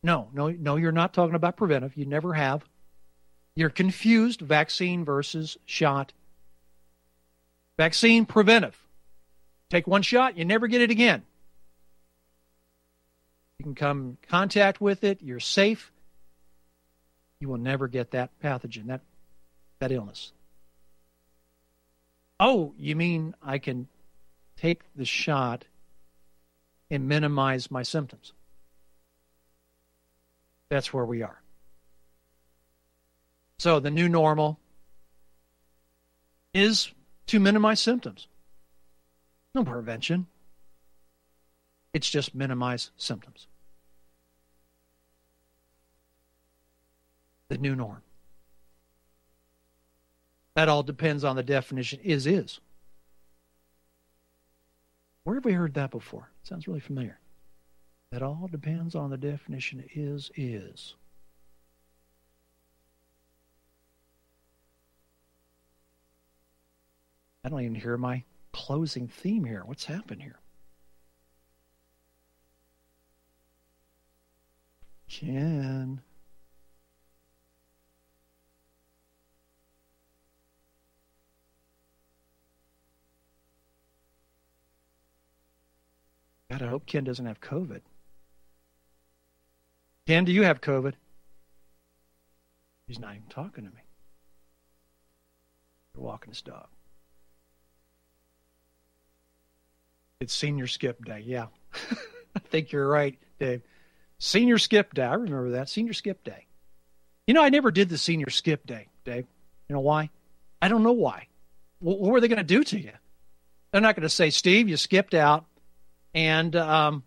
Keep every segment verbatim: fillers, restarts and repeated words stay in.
No, no, no, you're not talking about preventive. You never have. You're confused, vaccine versus shot. Vaccine, preventive. Take one shot, you never get it again. You can come in contact with it, you're safe. You will never get that pathogen, that, that illness. Oh, you mean I can take the shot and minimize my symptoms? That's where we are. So the new normal is to minimize symptoms. No prevention. It's just minimize symptoms. The new norm. That all depends on the definition is, is. Where have we heard that before? It sounds really familiar. That all depends on the definition is, is. I don't even hear my closing theme here. What's happened here? Ken. God, I hope Ken doesn't have COVID. Ken, do you have COVID? He's not even talking to me. You're walking his dog. It's senior skip day. Yeah. I think you're right, Dave. Senior skip day. I remember that. Senior skip day. You know, I never did the senior skip day, Dave. You know why? I don't know why. What, what were they going to do to you? They're not going to say, Steve, you skipped out and um,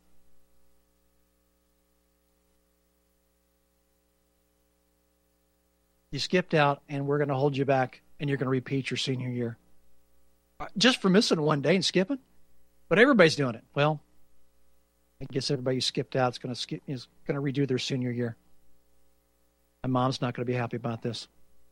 you skipped out and we're going to hold you back and you're going to repeat your senior year. Just for missing one day and skipping? But everybody's doing it. Well, I guess everybody who skipped out is going to skip is going to redo their senior year. My mom's not going to be happy about this.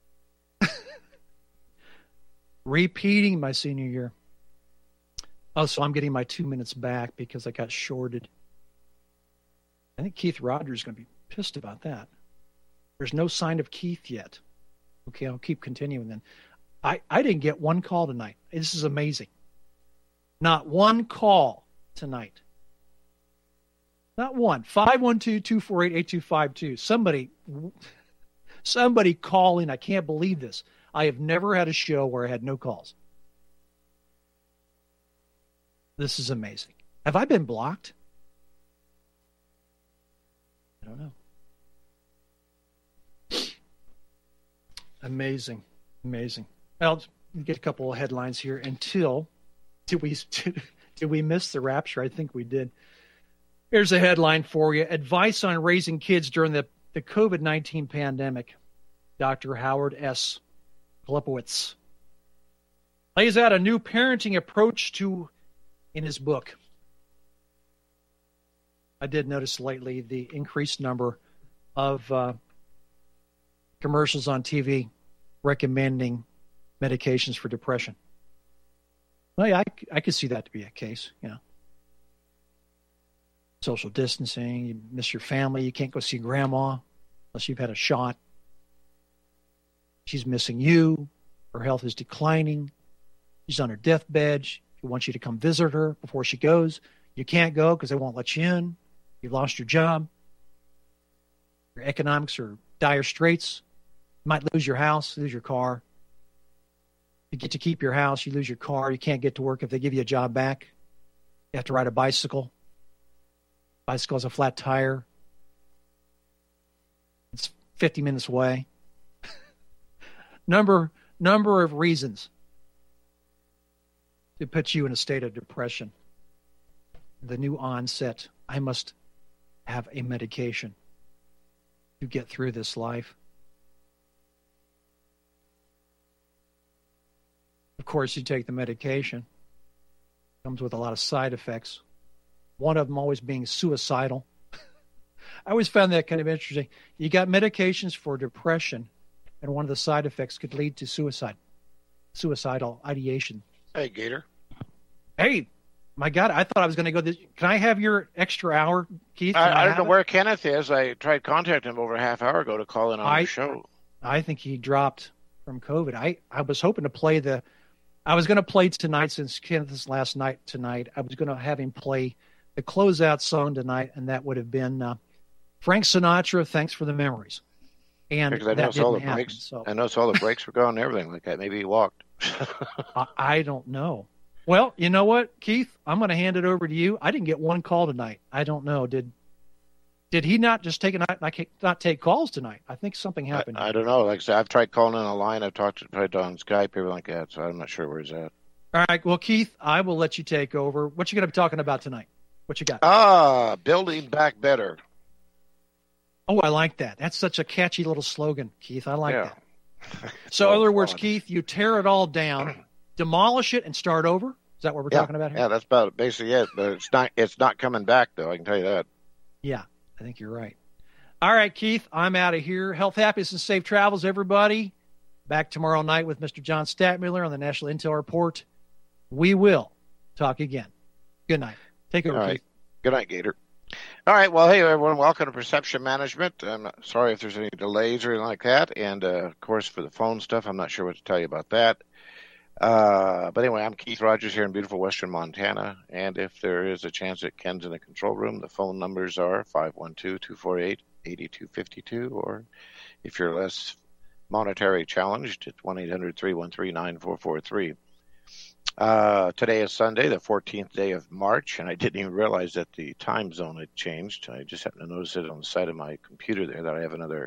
Repeating my senior year. Oh, so I'm getting my two minutes back because I got shorted. I think Keith Rogers is going to be pissed about that. There's no sign of Keith yet. Okay, I'll keep continuing then. I, I didn't get one call tonight. This is amazing. Not one call tonight. Not one. five one two, two four eight, eight two five two. Somebody, somebody call in. I can't believe this. I have never had a show where I had no calls. This is amazing. Have I been blocked? I don't know. Amazing. Amazing. Well, get a couple of headlines here until... Did we did, did we miss the rapture? I think we did. Here's a headline for you. Advice on raising kids during the, the COVID nineteen pandemic. Doctor Howard S. Klepowitz lays out a new parenting approach to in his book. I did notice lately the increased number of uh, commercials on T V recommending medications for depression. Well, yeah, I, I could see that to be a case, you know. Social distancing, you miss your family, you can't go see grandma unless you've had a shot. She's missing you. Her health is declining. She's on her deathbed. She wants you to come visit her before she goes. You can't go because they won't let you in. You've lost your job. Your economics are dire straits. You might lose your house, lose your car. You get to keep your house, you lose your car, you can't get to work if they give you a job back. You have to ride a bicycle. Bicycle has a flat tire. It's fifty minutes away. number number of reasons to put you in a state of depression. The new onset, I must have a medication to get through this life. Of course, you take the medication. It comes with a lot of side effects. One of them always being suicidal. I always found that kind of interesting. You got medications for depression, and one of the side effects could lead to suicide, suicidal ideation. Hey, Gator. Hey, My God, I thought I was going to go this. Can I have your extra hour, Keith? Can I I, I don't know have it? where Kenneth is. I tried contacting him over a half hour ago to call in on the I show. I think he dropped from COVID. I I was hoping to play the. I was going to play tonight since Kenneth's last night tonight. I was going to have him play the closeout song tonight, and that would have been uh, Frank Sinatra. Thanks for the memories. And Because I that noticed all didn't the happen. brakes. So I noticed all the brakes were gone and everything like that. Maybe he walked. I, I don't know. Well, you know what, Keith? I'm going to hand it over to you. I didn't get one call tonight. I don't know. Did did he not just take a night? Like not take calls tonight? I think something happened. I, I don't know. Like I said, I've tried calling in a line. I've talked to, tried on Skype, everything like that. So I'm not sure where he's at. All right. Well, Keith, I will let you take over. What you going to be talking about tonight? What you got? Ah, building back better. Oh, I like that. That's such a catchy little slogan, Keith. I like Yeah. that. So, in other words, Keith, you tear it all down, demolish it, and start over. Is that what we're yeah. talking about here? Yeah, that's about basically it. But it's not. It's not coming back though. I can tell you that. Yeah, I think you're right. All right, Keith, I'm out of here. Health, happiness, and safe travels, everybody. Back tomorrow night with Mister John Statmuller on the National Intel Report. We will talk again. Good night. Take over, All Keith. right. Good night, Gator. All right. Well, hey, everyone. Welcome to Perception Management. I'm not sorry if there's any delays or anything like that. And, uh, of course, for the phone stuff, I'm not sure what to tell you about that. Uh, but anyway, I'm Keith Rogers here in beautiful western Montana. And if there is a chance that Ken's in the control room, the phone numbers are five one two, two four eight, eight two five two. Or if you're less monetary challenged, it's one eight hundred, three one three, nine four four three. Uh, today is Sunday, the fourteenth day of March, and I didn't even realize that the time zone had changed. I just happened to notice it on the side of my computer there that I have another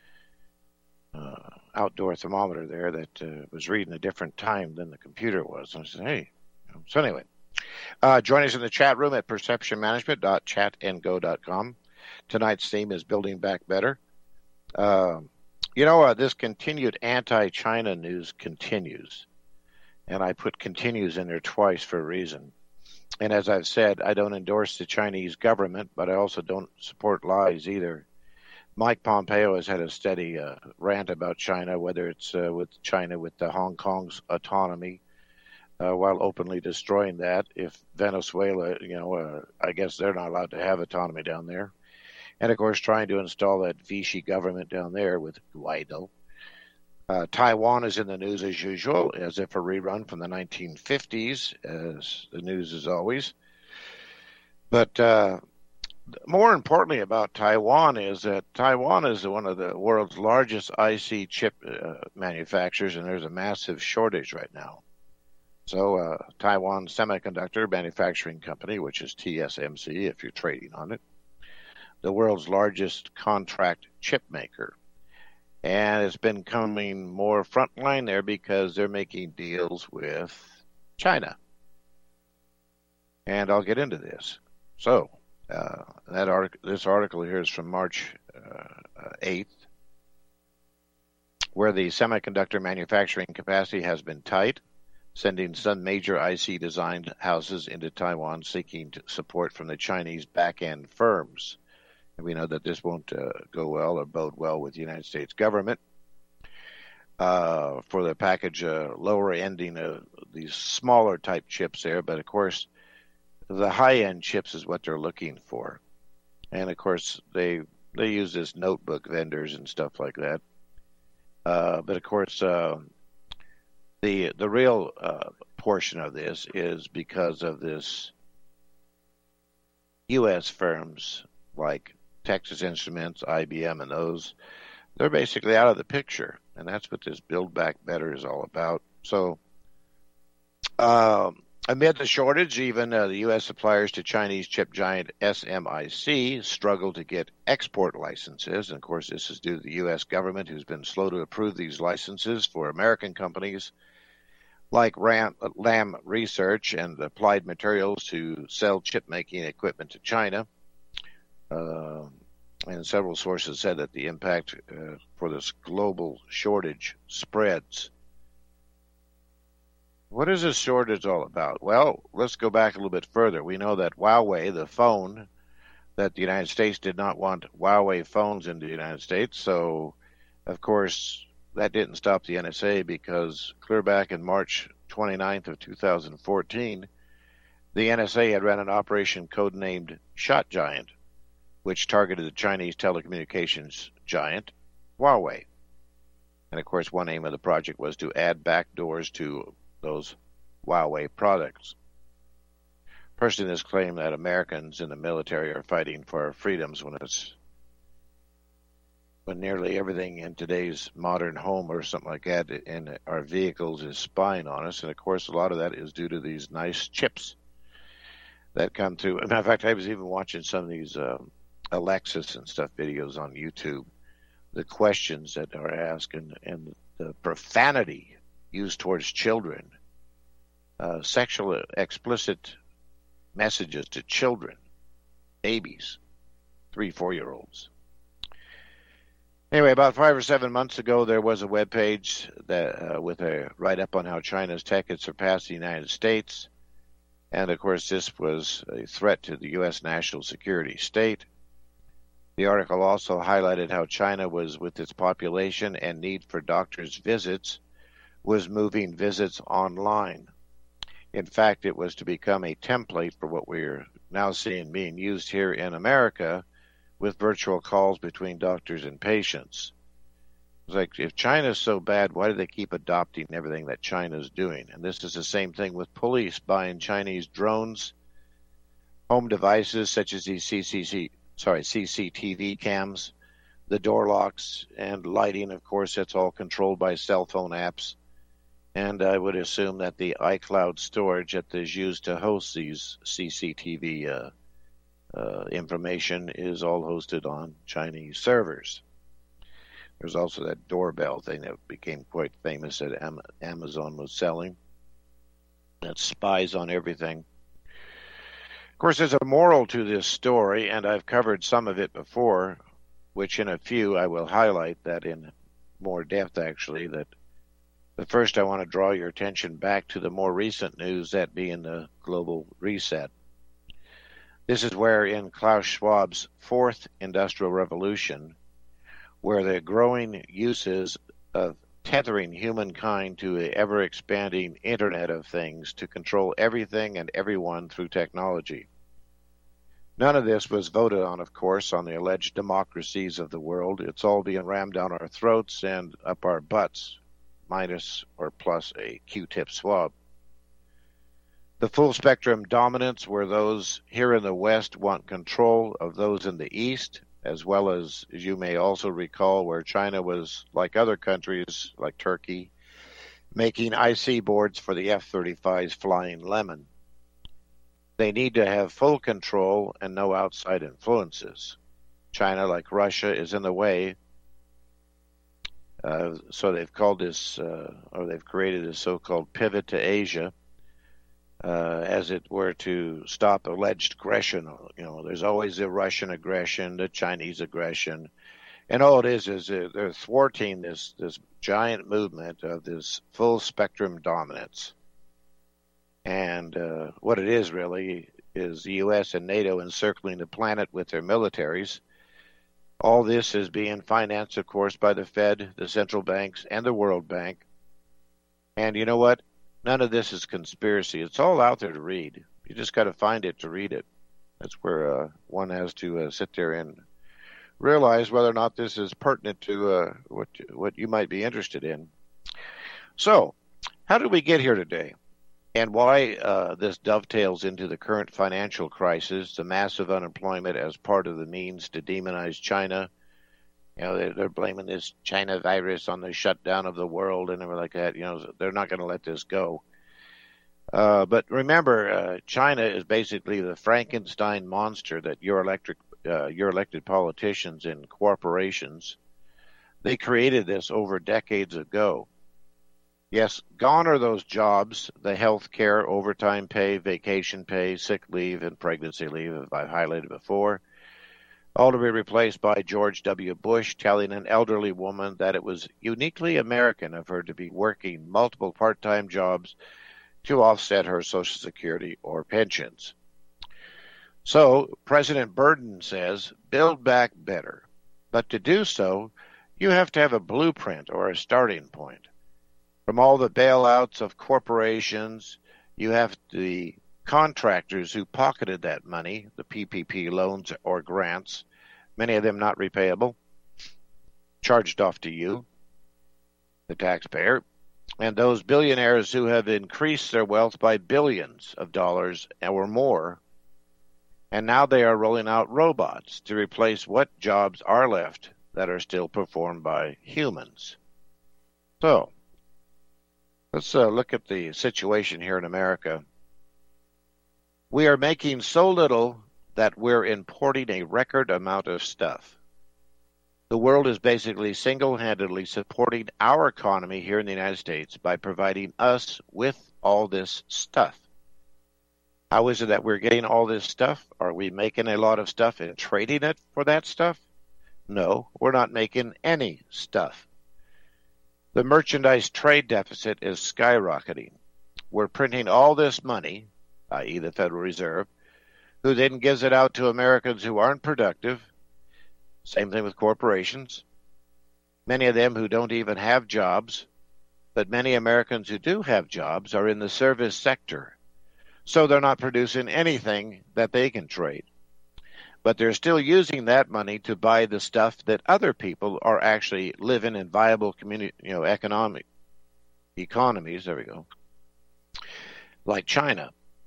uh, outdoor thermometer there that uh, was reading a different time than the computer was. And I said, hey. So anyway, uh, join us in the chat room at perception management dot chat and go dot com. Tonight's theme is Building Back Better. Uh, you know, uh, this continued anti-China news continues. And I put continues in there twice for a reason. And as I've said, I don't endorse the Chinese government, but I also don't support lies either. Mike Pompeo has had a steady uh, rant about China, whether it's uh, with China with the Hong Kong's autonomy, uh, while openly destroying that. If Venezuela, you know, uh, I guess they're not allowed to have autonomy down there. And, of course, trying to install that Vichy government down there with Guaido. Uh, Taiwan is in the news as usual, as if a rerun from the nineteen fifties, as the news is always. But uh, more importantly about Taiwan is that Taiwan is one of the world's largest I C chip uh, manufacturers, and there's a massive shortage right now. So uh, Taiwan Semiconductor Manufacturing Company, which is T S M C if you're trading on it, the world's largest contract chip maker. And it's been coming more frontline there because they're making deals with China. And I'll get into this. So, uh, that article, this article here is from March uh, eighth, where the semiconductor manufacturing capacity has been tight, sending some major I C designed houses into Taiwan seeking support from the Chinese back-end firms. And we know that this won't uh, go well or bode well with the United States government. Uh, for the package, uh, lower ending uh, these smaller type chips there, but of course, the high end chips is what they're looking for. And of course, they they use this notebook vendors and stuff like that. Uh, but of course, uh, the the real uh, portion of this is because of this U S firms like Texas Instruments, I B M, and those, they're basically out of the picture. And that's what this Build Back Better is all about. So, um, amid the shortage, even uh, the U S suppliers to Chinese chip giant S M I C struggle to get export licenses. And of course, this is due to the U S government, who's been slow to approve these licenses for American companies like Ram, Lam Research and Applied Materials to sell chip-making equipment to China. Uh, and several sources said that the impact uh, for this global shortage spreads. What is this shortage all about? Well, let's go back a little bit further. We know that Huawei, the phone, that the United States did not want Huawei phones in the United States. So, of course, that didn't stop the N S A because clear back in March twenty-ninth of two thousand fourteen, the N S A had run an operation codenamed Shot Giant, which targeted the Chinese telecommunications giant, Huawei. And of course, one aim of the project was to add backdoors to those Huawei products. Person has claimed that Americans in the military are fighting for our freedoms when it's when nearly everything in today's modern home or something like that in our vehicles is spying on us. And of course, a lot of that is due to these nice chips that come through. As a matter of fact, I was even watching some of these um, Alexis and stuff videos on YouTube, the questions that are asked and, and the profanity used towards children, uh, sexual explicit messages to children, babies, three, four-year-olds. Anyway, about five or seven months ago, there was a web page that uh, with a write-up on how China's tech had surpassed the United States. And, of course, this was a threat to the U S national security state. The article also highlighted how China was, with its population and need for doctors' visits, was moving visits online. In fact, it was to become a template for what we're now seeing being used here in America with virtual calls between doctors and patients. It's like, if China's so bad, why do they keep adopting everything that China's doing? And this is the same thing with police buying Chinese drones, home devices such as these C C C, sorry, C C T V cams, the door locks, and lighting. Of course, that's all controlled by cell phone apps. And I would assume that the iCloud storage that is used to host these C C T V uh, uh, information is all hosted on Chinese servers. There's also that doorbell thing that became quite famous that Amazon was selling that spies on everything. Of course, there's a moral to this story, and I've covered some of it before, which in a few I will highlight that in more depth, actually. That But first, I want to draw your attention back to the more recent news, that being the global reset. This is where in Klaus Schwab's Fourth Industrial Revolution, where the growing uses of tethering humankind to the ever-expanding Internet of Things to control everything and everyone through technology. None of this was voted on, of course, on the alleged democracies of the world. It's all being rammed down our throats and up our butts, minus or plus a Q-tip swab. The full spectrum dominance, where those here in the West want control of those in the East, as well as, as you may also recall, where China was, like other countries like Turkey, making I C boards for the F thirty-five's Flying Lemon. They need to have full control and no outside influences. China, like Russia, is in the way. Uh, so they've called this, uh, or they've created this so-called pivot to Asia, uh, as it were to stop alleged aggression. You know, there's always the Russian aggression, the Chinese aggression, and all it is is they're thwarting this this giant movement of this full spectrum dominance. And uh, what it is really is the U S and NATO encircling the planet with their militaries. All this is being financed, of course, by the Fed, the central banks, and the World Bank. And you know what? None of this is conspiracy. It's all out there to read. You just got to find it to read it. That's where uh, one has to uh, sit there and realize whether or not this is pertinent to uh, what what you might be interested in. So, how did we get here today? And why uh, this dovetails into the current financial crisis, the massive unemployment as part of the means to demonize China. You know, they're, they're blaming this China virus on the shutdown of the world and everything like that. You know, they're not going to let this go. Uh, but remember, uh, China is basically the Frankenstein monster that your electric, uh, your elected politicians and corporations, they created this over decades ago. Yes, gone are those jobs, the health care, overtime pay, vacation pay, sick leave, and pregnancy leave, as I've highlighted before, all to be replaced by George W. Bush telling an elderly woman that it was uniquely American of her to be working multiple part-time jobs to offset her Social Security or pensions. So, President Biden says, build back better. But to do so, you have to have a blueprint or a starting point. From all the bailouts of corporations, you have the contractors who pocketed that money, the P P P loans or grants, many of them not repayable, charged off to you, the taxpayer, and those billionaires who have increased their wealth by billions of dollars or more, and now they are rolling out robots to replace what jobs are left that are still performed by humans. So, let's uh, look at the situation here in America. We are making so little that we're importing a record amount of stuff. The world is basically single-handedly supporting our economy here in the United States by providing us with all this stuff. How is it that we're getting all this stuff? Are we making a lot of stuff and trading it for that stuff? No, we're not making any stuff. The merchandise trade deficit is skyrocketing. We're printing all this money, that is the Federal Reserve, who then gives it out to Americans who aren't productive. Same thing with corporations. Many of them who don't even have jobs, but many Americans who do have jobs are in the service sector. So they're not producing anything that they can trade. But they're still using that money to buy the stuff that other people are actually living in viable community, you know, economic economies. There we go. Like China.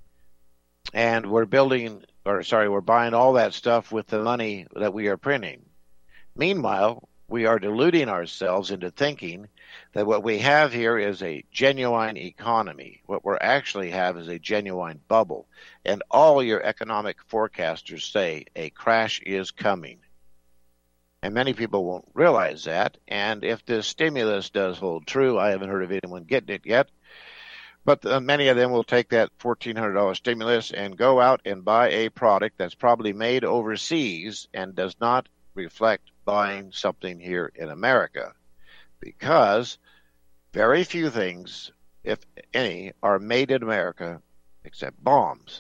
And we're building, or sorry, we're buying all that stuff with the money that we are printing. Meanwhile, we are deluding ourselves into thinking that what we have here is a genuine economy. What we actually have is a genuine bubble. And all your economic forecasters say a crash is coming. And many people won't realize that. And if this stimulus does hold true, I haven't heard of anyone getting it yet, but the, many of them will take that fourteen hundred dollars stimulus and go out and buy a product that's probably made overseas and does not reflect buying something here in America, because very few things, if any, are made in America except bombs.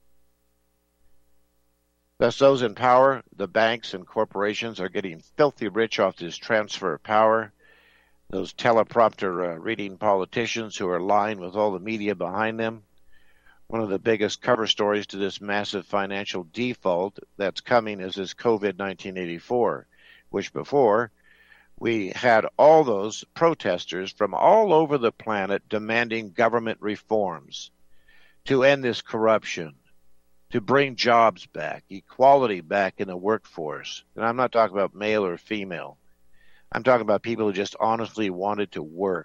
Thus, those in power, the banks and corporations, are getting filthy rich off this transfer of power. Those teleprompter uh, reading politicians who are lying with all the media behind them. One of the biggest cover stories to this massive financial default that's coming is this COVID nineteen eighty-four, which before we had all those protesters from all over the planet demanding government reforms to end this corruption, to bring jobs back, equality back in the workforce. And I'm not talking about male or female. I'm talking about people who just honestly wanted to work.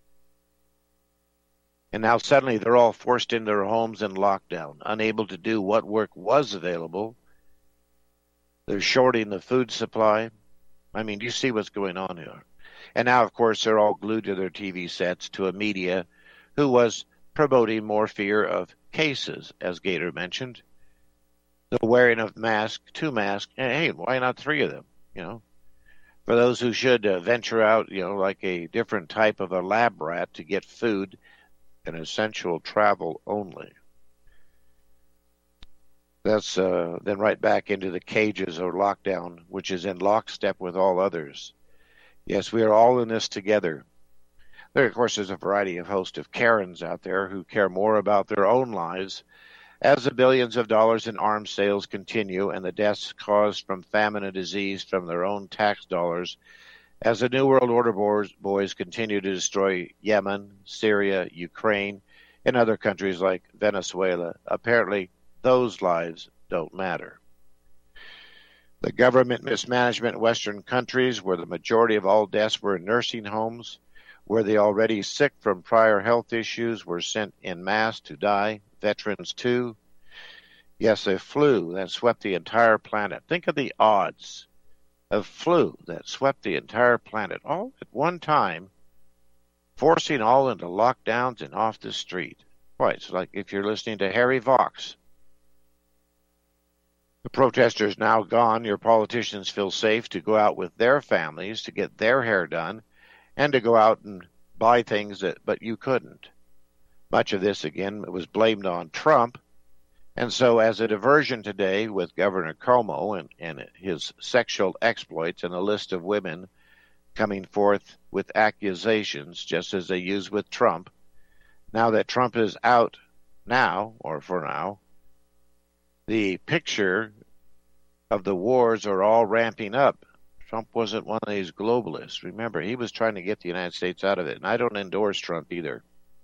And now suddenly they're all forced into their homes in lockdown, unable to do what work was available. They're shorting the food supply. I mean, you see what's going on here. And now, of course, they're all glued to their T V sets to a media who was promoting more fear of cases, as Gator mentioned. The wearing of masks, two masks, and hey, why not three of them, you know? For those who should uh, venture out, you know, like a different type of a lab rat to get food and essential travel only. That's uh, then right back into the cages or lockdown, which is in lockstep with all others. Yes, we are all in this together. There, of course, is a variety of host of Karens out there who care more about their own lives as the billions of dollars in arms sales continue and the deaths caused from famine and disease from their own tax dollars, as the New World Order boys continue to destroy Yemen, Syria, Ukraine, and other countries like Venezuela. Apparently, those lives don't matter. The government mismanagement in Western countries, where the majority of all deaths were in nursing homes, where the already sick from prior health issues were sent en masse to die, veterans too. Yes, a flu that swept the entire planet. Think of the odds of flu that swept the entire planet all at one time, forcing all into lockdowns and off the street. Boy, it's like if you're listening to Harry Vox. The protesters now gone, your politicians feel safe to go out with their families to get their hair done and to go out and buy things that, but you couldn't. Much of this, again, was blamed on Trump. And so as a diversion today with Governor Cuomo and, and his sexual exploits and a list of women coming forth with accusations, just as they used with Trump, now that Trump is out now, or for now, the picture of the wars are all ramping up. Trump wasn't one of these globalists. Remember, he was trying to get the United States out of it, and I don't endorse Trump either.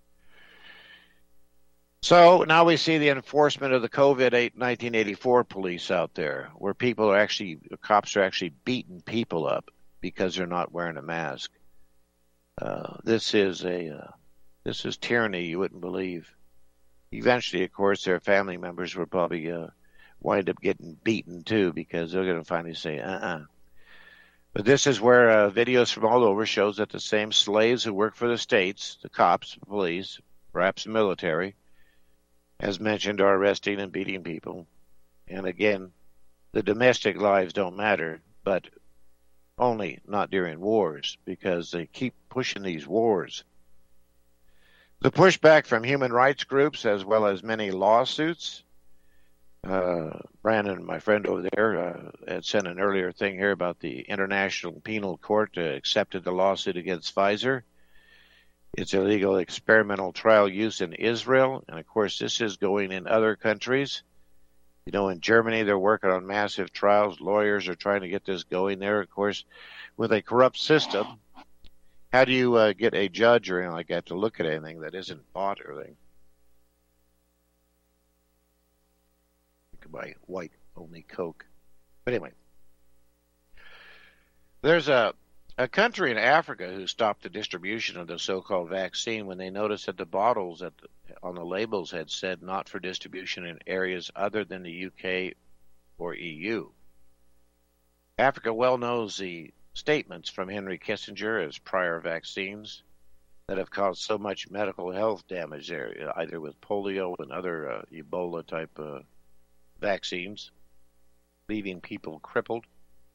So now we see the enforcement of the COVID nineteen eighty-four police out there, where people are actually, cops are actually beating people up because they're not wearing a mask. Uh, this is a, uh, this is tyranny you wouldn't believe. Eventually, of course, their family members will probably uh, wind up getting beaten too, because they're going to finally say, uh-uh. But this is where uh, videos from all over shows that the same slaves who work for the states, the cops, the police, perhaps the military, as mentioned, are arresting and beating people. And again, the domestic lives don't matter, but only not during wars, because they keep pushing these wars. The pushback from human rights groups, as well as many lawsuits. Uh, Brandon, my friend over there, uh, had sent an earlier thing here about the International Penal Court uh, accepted the lawsuit against Pfizer. It's illegal experimental trial use in Israel, and of course this is going in other countries. You know, in Germany they're working on massive trials. Lawyers are trying to get this going there. Of course, with a corrupt system, how do you uh, get a judge or anything like that to look at anything that isn't bought or anything? You can buy white only Coke. But anyway, there's a A country in Africa who stopped the distribution of the so-called vaccine when they noticed that the bottles that the, on the labels had said not for distribution in areas other than the U K or E U. Africa well knows the statements from Henry Kissinger as prior vaccines that have caused so much medical health damage there, either with polio and other uh, Ebola-type uh, vaccines, leaving people crippled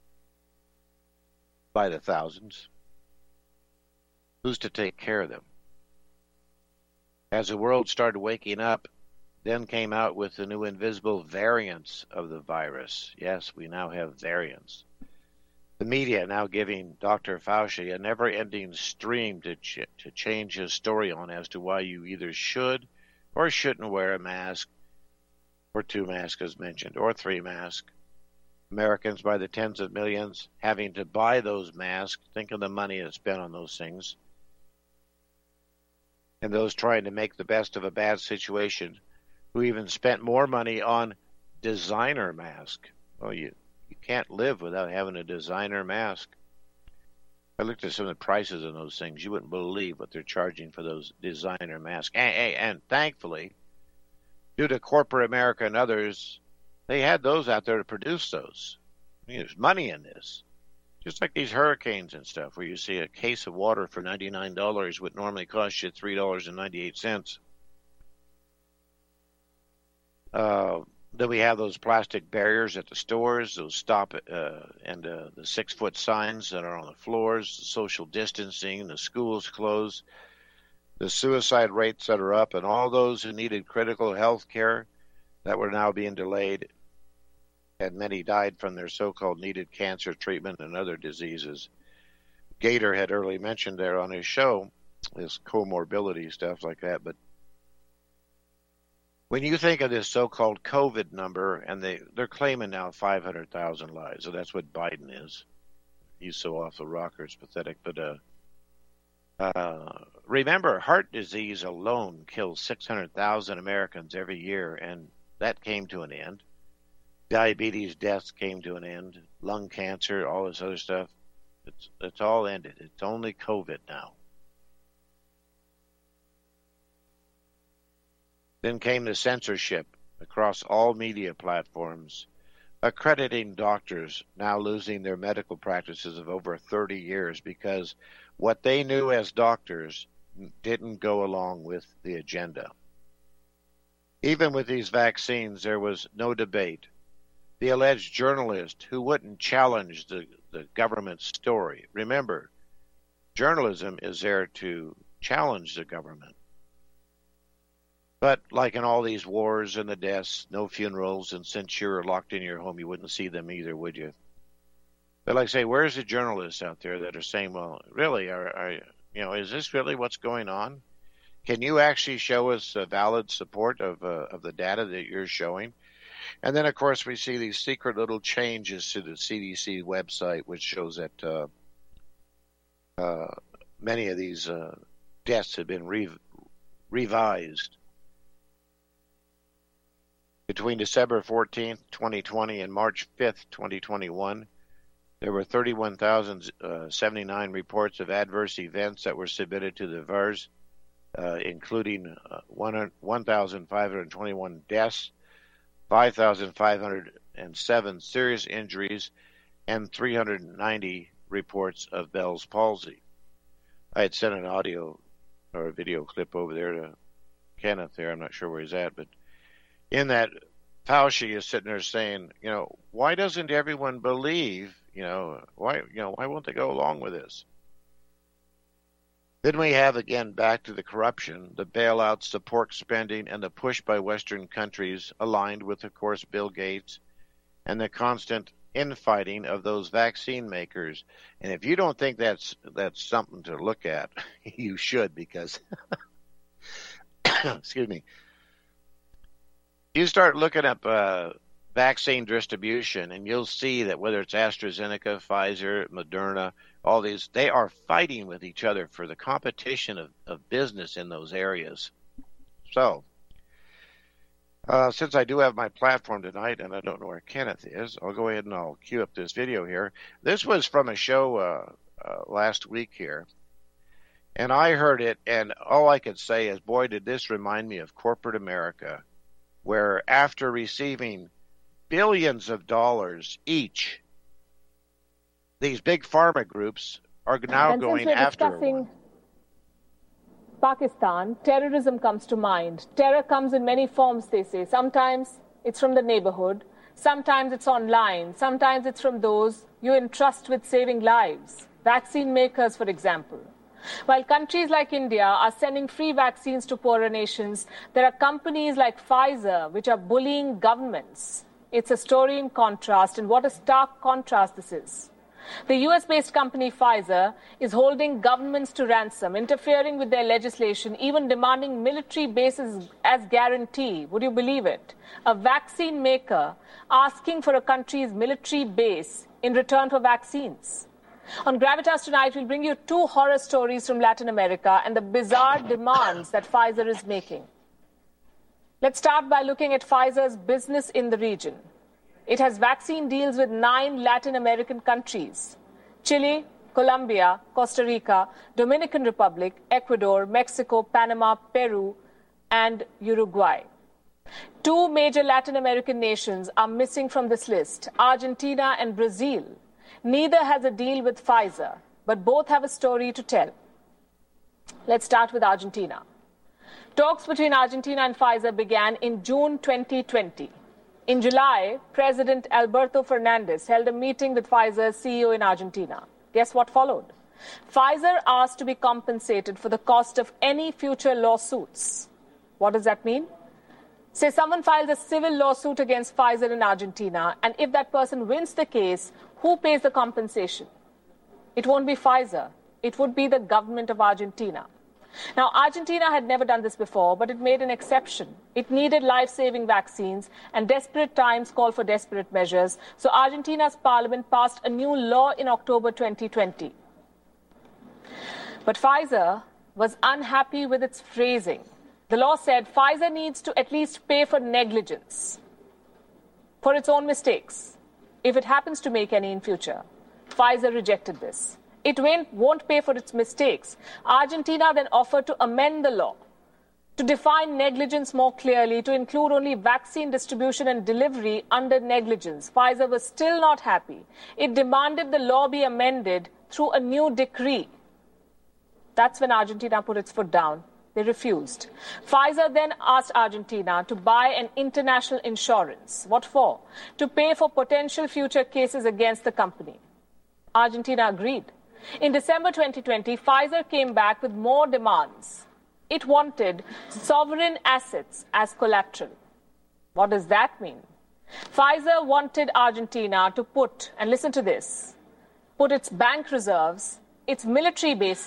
by the thousands. Who's to take care of them? As the world started waking up, then came out with the new invisible variants of the virus. Yes, we now have variants. The media now giving Doctor Fauci a never-ending stream to ch- to change his story on as to why you either should or shouldn't wear a mask, or two masks as mentioned, or three masks. Americans by the tens of millions having to buy those masks. Think of the money that's spent on those things. And those trying to make the best of a bad situation who even spent more money on designer mask. Oh, you, you can't live without having a designer mask. I looked at some of the prices on those things. You wouldn't believe what they're charging for those designer masks. And, and, and thankfully, due to corporate America and others, they had those out there to produce those. I mean, there's money in this. Just like these hurricanes and stuff, where you see a case of water for ninety-nine dollars would normally cost you three dollars and ninety-eight cents. Uh, then we have those plastic barriers at the stores, those stop uh, and uh, the six-foot signs that are on the floors, the social distancing, the schools closed, the suicide rates that are up, and all those who needed critical health care that were now being delayed. And many died from their so-called needed cancer treatment and other diseases. Gator had early mentioned there on his show, this comorbidity stuff like that. But when you think of this so-called COVID number, and they, they're claiming now five hundred thousand lives, so that's what Biden is. He's so off the rocker, it's pathetic. But uh, uh, remember, heart disease alone kills six hundred thousand Americans every year, and that came to an end. Diabetes deaths came to an end. Lung cancer, all this other stuff. It's it's all ended. It's only COVID now. Then came the censorship across all media platforms, accrediting doctors now losing their medical practices of over thirty years because what they knew as doctors didn't go along with the agenda. Even with these vaccines, there was no debate. The alleged journalist who wouldn't challenge the, the government's story. Remember, journalism is there to challenge the government. But like in all these wars and the deaths, no funerals, and since you're locked in your home, you wouldn't see them either, would you? But like I say, where's the journalists out there that are saying, well, really, are, are you know, is this really what's going on? Can you actually show us a valid support of uh, of the data that you're showing? And then, of course, we see these secret little changes to the C D C website, which shows that uh, uh, many of these uh, deaths have been re- revised. Between December fourteenth, twenty twenty and March fifth, twenty twenty-one, there were thirty-one thousand seventy-nine reports of adverse events that were submitted to the V A E R S, uh, including uh, one thousand five hundred twenty-one deaths, five thousand five hundred seven serious injuries, and three hundred ninety reports of Bell's palsy. I had sent an audio or a video clip over there to Kenneth there. I'm not sure where he's at, but in that, Fauci is sitting there saying, you know, why doesn't everyone believe, you know, why, you know, why won't they go along with this? Then we have, again, back to the corruption, the bailouts, the pork spending, and the push by Western countries aligned with, of course, Bill Gates, and the constant infighting of those vaccine makers. And if you don't think that's that's something to look at, you should, because, excuse me, you start looking up uh, vaccine distribution, and you'll see that whether it's AstraZeneca, Pfizer, Moderna, all these, they are fighting with each other for the competition of, of business in those areas. So, uh, since I do have my platform tonight, and I don't know where Kenneth is, I'll go ahead and I'll cue up this video here. This was from a show uh, uh, last week here, and I heard it, and all I could say is, boy, did this remind me of corporate America, where after receiving billions of dollars each, these big pharma groups are now and going since we're after discussing Pakistan, terrorism comes to mind. Terror comes in many forms, they say. Sometimes it's from the neighborhood, sometimes it's online, sometimes it's from those you entrust with saving lives. Vaccine makers, for example. While countries like India are sending free vaccines to poorer nations, there are companies like Pfizer which are bullying governments. It's a story in contrast, and what a stark contrast this is. The U S-based company Pfizer is holding governments to ransom, interfering with their legislation, even demanding military bases as guarantee. Would you believe it? A vaccine maker asking for a country's military base in return for vaccines. On Gravitas tonight, we'll bring you two horror stories from Latin America and the bizarre demands that Pfizer is making. Let's start by looking at Pfizer's business in the region. It has vaccine deals with nine Latin American countries: Chile, Colombia, Costa Rica, Dominican Republic, Ecuador, Mexico, Panama, Peru, and Uruguay. Two major Latin American nations are missing from this list: Argentina and Brazil. Neither has a deal with Pfizer, but both have a story to tell. Let's start with Argentina. Talks between Argentina and Pfizer began in June twenty twenty. In July, President Alberto Fernandez held a meeting with Pfizer's C E O in Argentina. Guess what followed? Pfizer asked to be compensated for the cost of any future lawsuits. What does that mean? Say someone files a civil lawsuit against Pfizer in Argentina, and if that person wins the case, who pays the compensation? It won't be Pfizer. It would be the government of Argentina. Now, Argentina had never done this before, but it made an exception. It needed life-saving vaccines, and desperate times call for desperate measures. So Argentina's parliament passed a new law in October twenty twenty. But Pfizer was unhappy with its phrasing. The law said Pfizer needs to at least pay for negligence, for its own mistakes, if it happens to make any in future. Pfizer rejected this. It won't pay for its mistakes. Argentina then offered to amend the law to define negligence more clearly, to include only vaccine distribution and delivery under negligence. Pfizer was still not happy. It demanded the law be amended through a new decree. That's when Argentina put its foot down. They refused. Pfizer then asked Argentina to buy an international insurance. What for? To pay for potential future cases against the company. Argentina agreed. In December twenty twenty, Pfizer came back with more demands. It wanted sovereign assets as collateral. What does that mean? Pfizer wanted Argentina to put, and listen to this, put its bank reserves, its military bases,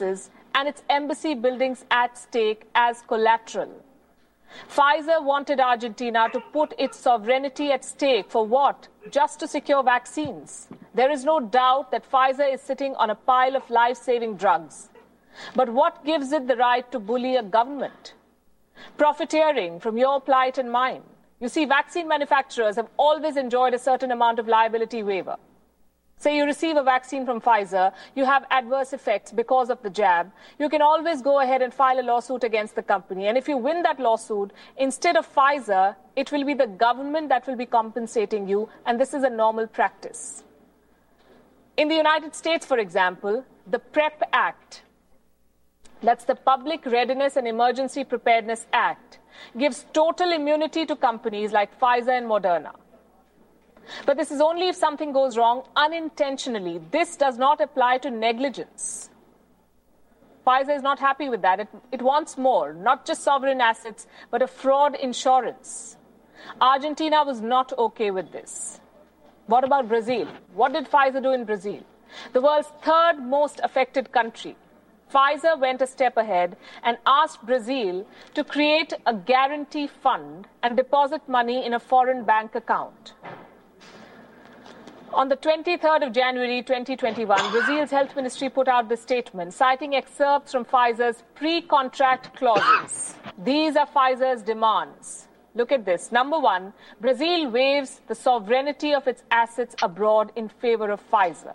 and its embassy buildings at stake as collateral. Pfizer wanted Argentina to put its sovereignty at stake for what? Just to secure vaccines. There is no doubt that Pfizer is sitting on a pile of life-saving drugs. But what gives it the right to bully a government? Profiteering from your plight and mine. You see, vaccine manufacturers have always enjoyed a certain amount of liability waiver. Say you receive a vaccine from Pfizer, you have adverse effects because of the jab. You can always go ahead and file a lawsuit against the company. And if you win that lawsuit, instead of Pfizer, it will be the government that will be compensating you. And this is a normal practice. In the United States, for example, the PrEP Act, that's the Public Readiness and Emergency Preparedness Act, gives total immunity to companies like Pfizer and Moderna. But this is only if something goes wrong unintentionally. This does not apply to negligence. Pfizer is not happy with that. It, it wants more, not just sovereign assets, but a fraud insurance. Argentina was not okay with this. What about Brazil? What did Pfizer do in Brazil? The world's third most affected country. Pfizer went a step ahead and asked Brazil to create a guarantee fund and deposit money in a foreign bank account. On the twenty-third of January twenty twenty-one, Brazil's health ministry put out this statement, citing excerpts from Pfizer's pre-contract clauses. These are Pfizer's demands. Look at this. Number one, Brazil waives the sovereignty of its assets abroad in favor of Pfizer.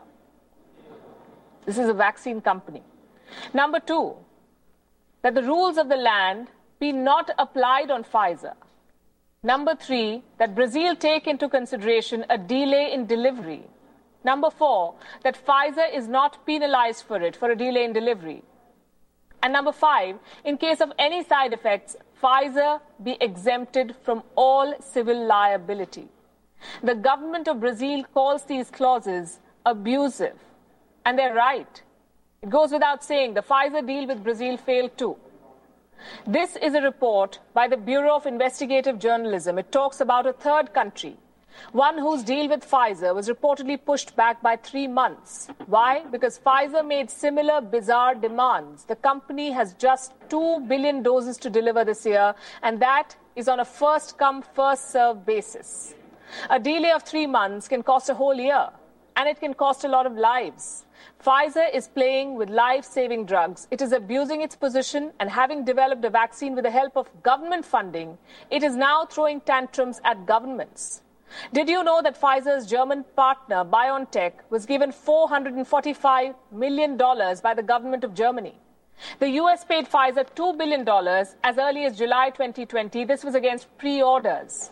This is a vaccine company. Number two, that the rules of the land be not applied on Pfizer. Number three, that Brazil take into consideration a delay in delivery. Number four, that Pfizer is not penalized for it, for a delay in delivery. And number five, in case of any side effects, Pfizer be exempted from all civil liability. The government of Brazil calls these clauses abusive. And they're right. It goes without saying, the Pfizer deal with Brazil failed too. This is a report by the Bureau of Investigative Journalism. It talks about a third country, one whose deal with Pfizer was reportedly pushed back by three months. Why? Because Pfizer made similar bizarre demands. The company has just two billion doses to deliver this year, and that is on a first-come, first-served basis. A delay of three months can cost a whole year, and it can cost a lot of lives. Pfizer is playing with life-saving drugs. It is abusing its position, and having developed a vaccine with the help of government funding, it is now throwing tantrums at governments. Did you know that Pfizer's German partner, BioNTech, was given four hundred forty-five million dollars by the government of Germany? The U S paid Pfizer two billion dollars as early as July twenty twenty. This was against pre-orders.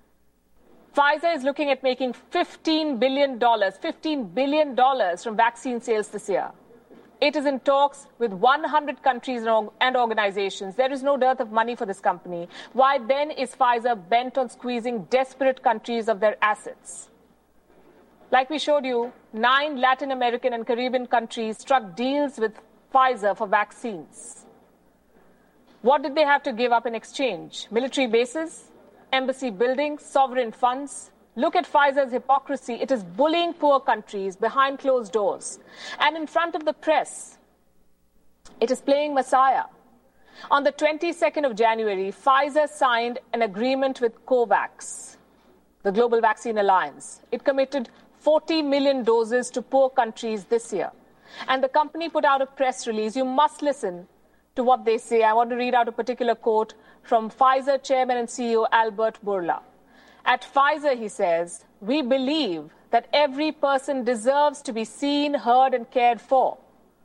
Pfizer is looking at making fifteen billion dollars, fifteen billion dollars from vaccine sales this year. It is in talks with one hundred countries and organizations. There is no dearth of money for this company. Why then is Pfizer bent on squeezing desperate countries of their assets? Like we showed you, nine Latin American and Caribbean countries struck deals with Pfizer for vaccines. What did they have to give up in exchange? Military bases? Embassy buildings, sovereign funds. Look at Pfizer's hypocrisy. It is bullying poor countries behind closed doors. And in front of the press, it is playing Messiah. On the twenty-second of January, Pfizer signed an agreement with COVAX, the Global Vaccine Alliance. It committed forty million doses to poor countries this year. And the company put out a press release. You must listen to what they say. I want to read out a particular quote from Pfizer Chairman and C E O Albert Bourla. At Pfizer, he says, we believe that every person deserves to be seen, heard, and cared for.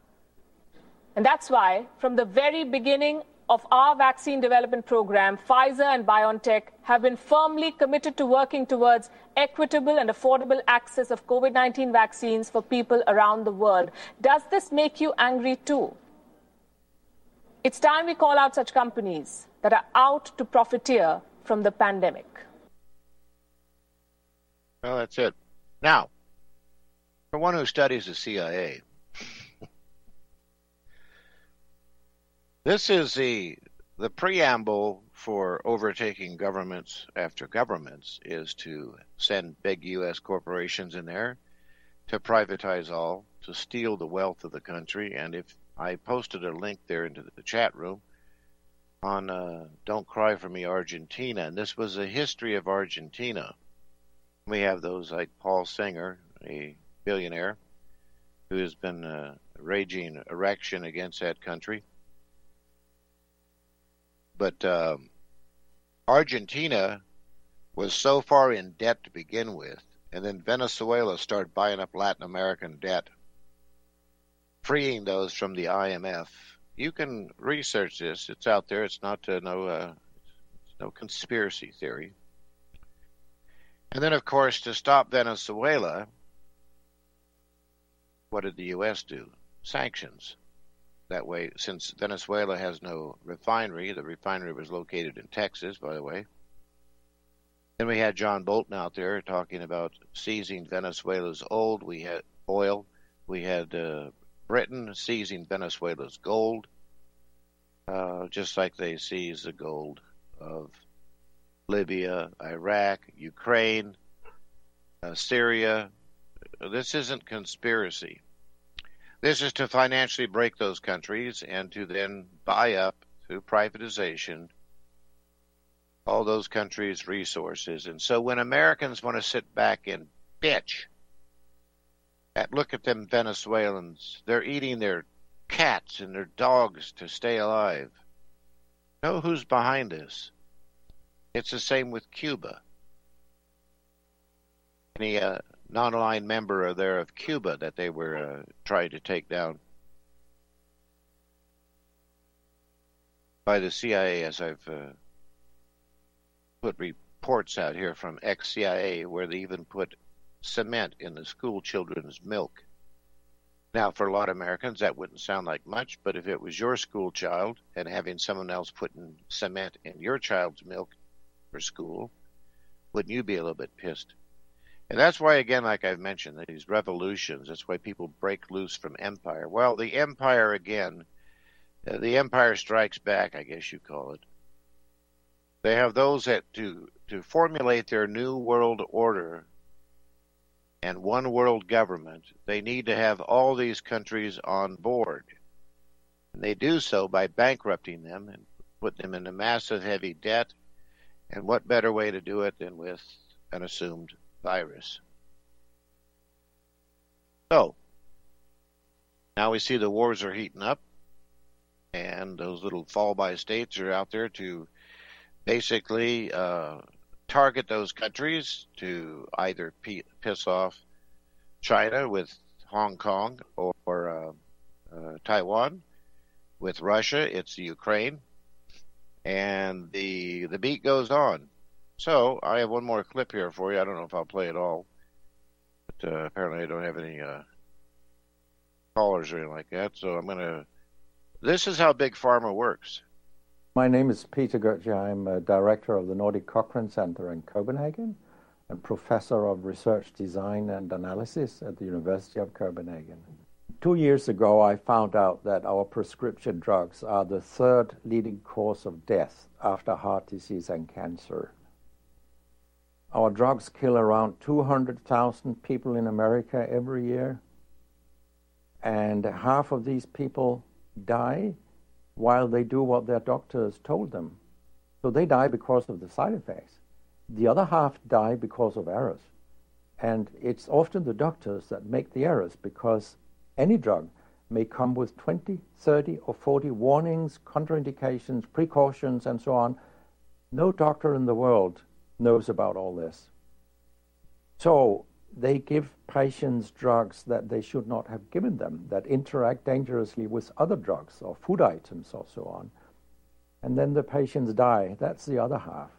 And that's why, from the very beginning of our vaccine development program, Pfizer and BioNTech have been firmly committed to working towards equitable and affordable access of COVID nineteen vaccines for people around the world. Does this make you angry too? It's time we call out such companies that are out to profiteer from the pandemic. Well, that's it. Now, for one who studies the C I A, this is the the preamble for overtaking governments after governments is to send big U S corporations in there to privatize all, to steal the wealth of the country, and if I posted a link there into the chat room on uh, Don't Cry For Me Argentina, and this was a history of Argentina. We have those like Paul Singer, a billionaire, who has been uh, raging erection against that country. But um, Argentina was so far in debt to begin with, and then Venezuela started buying up Latin American debt, freeing those from the I M F. You can research this; it's out there. It's not uh, no uh, it's no conspiracy theory. And then, of course, to stop Venezuela, what did the U S do? Sanctions. That way, since Venezuela has no refinery, the refinery was located in Texas, by the way. Then we had John Bolton out there talking about seizing Venezuela's old. We had oil. We had uh, Britain seizing Venezuela's gold, uh, just like they seized the gold of Libya, Iraq, Ukraine, uh, Syria. This isn't conspiracy. This is to financially break those countries and to then buy up, through privatization, all those countries' resources. And so when Americans want to sit back and bitch, at, look at them Venezuelans, they're eating their cats and their dogs to stay alive. Know who's behind this? It's the same with Cuba. Any uh, non-aligned member there of Cuba that they were uh, trying to take down by the C I A, as I've uh, put reports out here from ex-C I A, where they even put cement in the school children's milk. Now, for a lot of Americans, that wouldn't sound like much, but if it was your school child and having someone else putting cement in your child's milk for school, wouldn't you be a little bit pissed? And that's why, again, like I've mentioned, these revolutions, that's why people break loose from empire. Well, the empire, again, uh, the empire strikes back, I guess you call it. They have those that to, to formulate their new world order and one world government, they need to have all these countries on board. And they do so by bankrupting them and putting them into massive, heavy debt. And what better way to do it than with an assumed virus? So, now we see the wars are heating up, and those little fall-by states are out there to basically uh, target those countries to either p- piss off China with Hong Kong or, or uh, uh, Taiwan. With Russia, it's the Ukraine. And the the beat goes on. So I have one more clip here for you. I don't know if I'll play it all, but uh, apparently I don't have any uh, callers or anything like that. So I'm going to. This is how Big Pharma works. My name is Peter Gurtje. I'm a director of the Nordic Cochrane Center in Copenhagen and professor of research design and analysis at the University of Copenhagen. Two years ago, I found out that our prescription drugs are the third leading cause of death after heart disease and cancer. Our drugs kill around two hundred thousand people in America every year, and half of these people die while they do what their doctors told them. So they die because of the side effects. The other half die because of errors. And it's often the doctors that make the errors, because any drug may come with twenty, thirty, or forty warnings, contraindications, precautions, and so on. No doctor in the world knows about all this. So they give patients drugs that they should not have given them, that interact dangerously with other drugs or food items or so on. And then the patients die. That's the other half.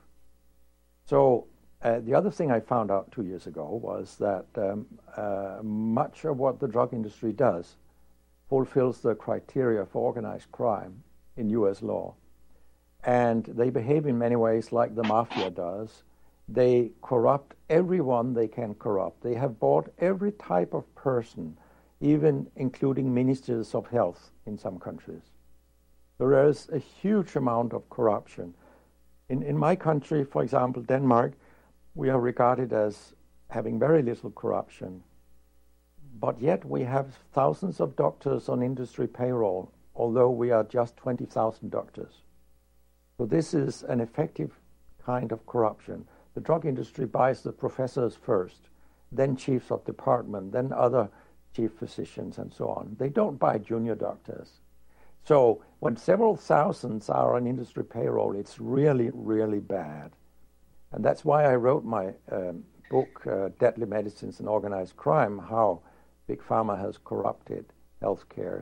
So uh, the other thing I found out two years ago was that um, uh, much of what the drug industry does fulfills the criteria for organized crime in U S law. And they behave in many ways like the mafia does. They corrupt everyone they can corrupt. They have bought every type of person, even including ministers of health in some countries. There is a huge amount of corruption. In, in my country, for example, Denmark, we are regarded as having very little corruption. but yet we have thousands of doctors on industry payroll, although we are just twenty thousand doctors. So this is an effective kind of corruption. The drug industry buys the professors first, then chiefs of department, then other chief physicians and so on. They don't buy junior doctors. So when several thousands are on industry payroll, it's really, really bad. And that's why I wrote my um, book, uh, Deadly Medicines and Organized Crime, How Big Pharma Has Corrupted Healthcare.